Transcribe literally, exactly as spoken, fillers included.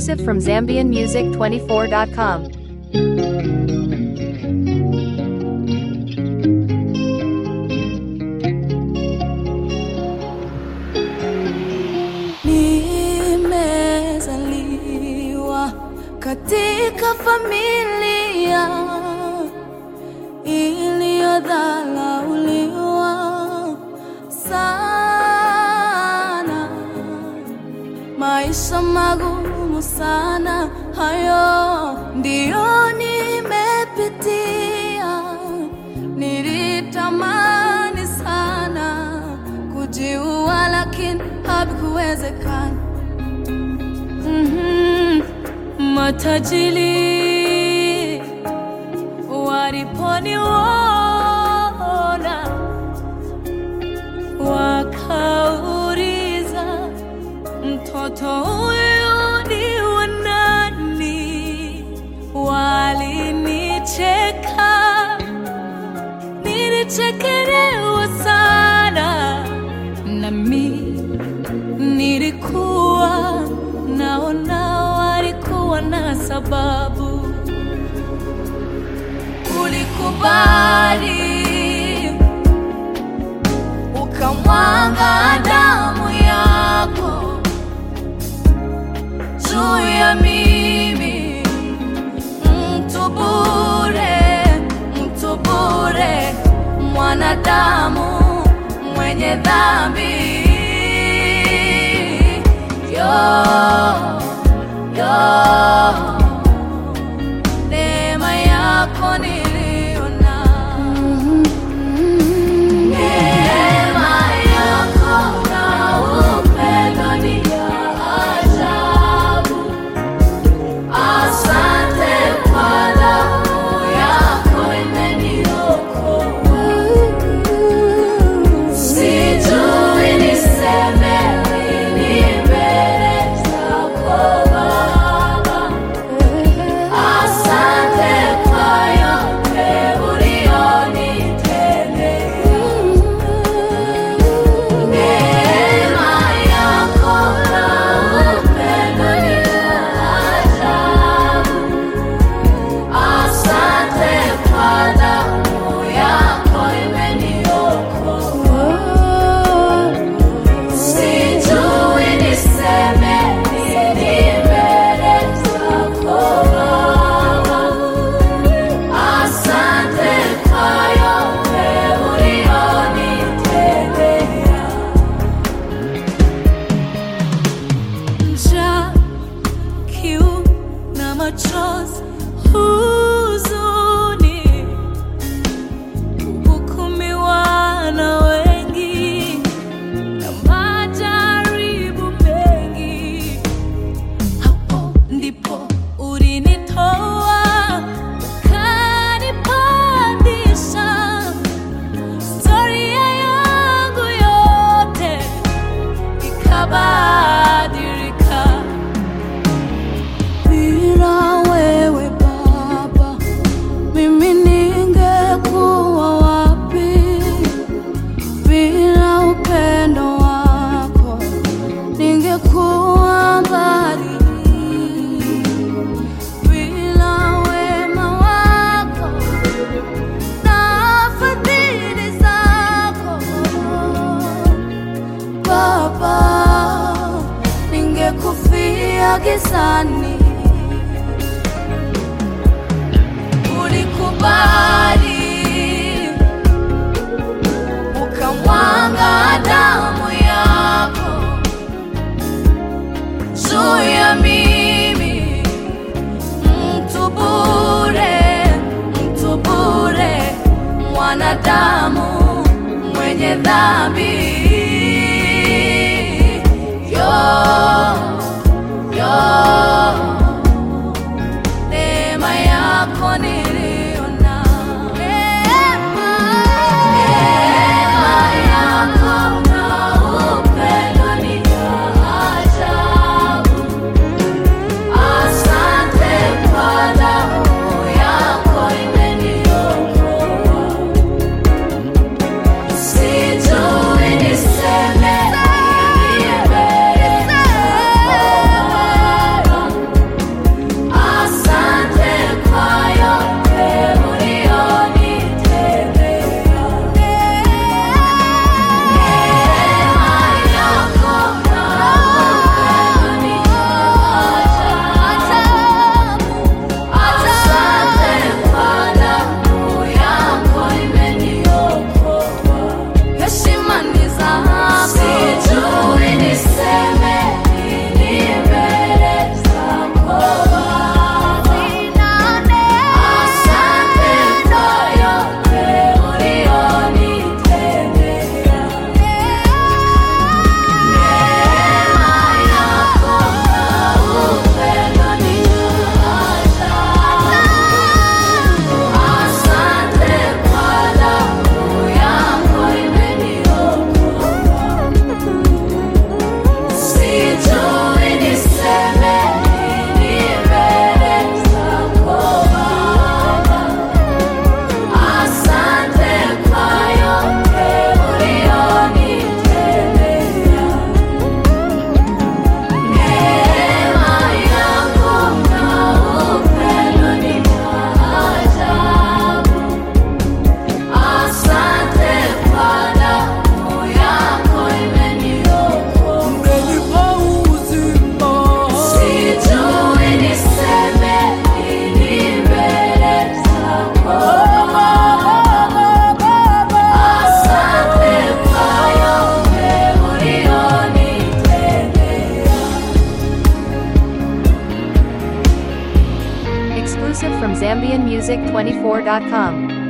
Exclusive from Zambian Music twenty-four dot com. Nimezaliwa katika familia iliyodharauliwa sana, maisha magumu sana, hayo ndiyo nimepitia. Nilitamani sana kujiua lakini hakuwezekana. Mm-hmm. Matajiri waliponiona wakauliza, mtoto huyu ni wa nani? Walinicheka, nilichekelewa sana, nami nilikuwa naona walikuwa na sababu. Ulikubali ukamwaga damu yako juu ya mimi, mtu bure, mtu bure, mwanadamu mwenye dhambi. Yo, yo, neema yako niliona. Neema yako na upendo ni ya ajabu. Asante kwa damu yako imeniokoa. Sijui niseme nini mbele zako Baba. Asante kwa yote ulionitendea. Neema yako na upendo ni ajabu. Asante kwa damu yako imeniokoa. Sijui niseme nini mbele zako Baba. Asante kwa yote ulionitendea. Njaa, kiu na machozi, huzuni, kuhukumiwa na wengi na majaribu mengi, hapo ndipo ulinitoa ukanipandisha. Historia yangu yote ikabadilika. Bila wewe Baba, mimi ningekuwa wapi? Bila upendo wako ningekuwa mbali. Bila wema wako na fadhili zako Baba, ningekufia gizani. Ulikubali ukamwaga damu yako juu ya mimi, mtu bure, mtu bure, mwanadamu mwenye dhambi. Yo, yo, neema yako niliona. Neema, neema yako na upendo ni ya ajabu. Asante kwa damu yako imeniokoa. Sijui niseme nini mbele zako Baba. zambian music twenty-four dot com.